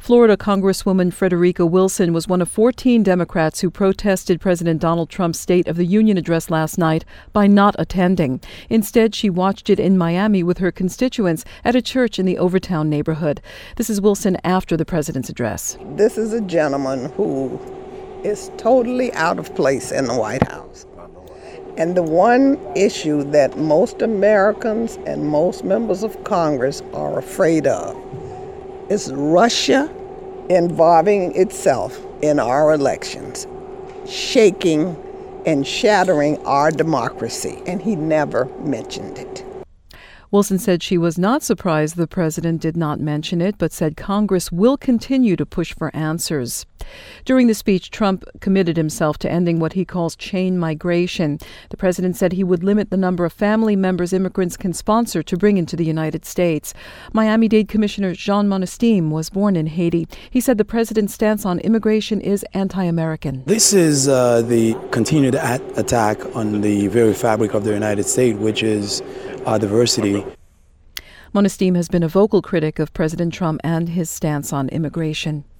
Florida Congresswoman Frederica Wilson was one of 14 Democrats who protested President Donald Trump's State of the Union address last night by not attending. Instead, she watched it in Miami with her constituents at a church in the Overtown neighborhood. This is Wilson after the president's address. This is a gentleman who is totally out of place in the White House. And the one issue that most Americans and most members of Congress are afraid of is Russia involving itself in our elections, shaking and shattering our democracy. And he never mentioned it. Wilson said she was not surprised the president did not mention it, but said Congress will continue to push for answers. During the speech, Trump committed himself to ending what he calls chain migration. The president said he would limit the number of family members immigrants can sponsor to bring into the United States. Miami-Dade Commissioner Jean Monestime was born in Haiti. He said the president's stance on immigration is anti-American. This is the continued attack on the very fabric of the United States, which is diversity. Monestime has been a vocal critic of President Trump and his stance on immigration.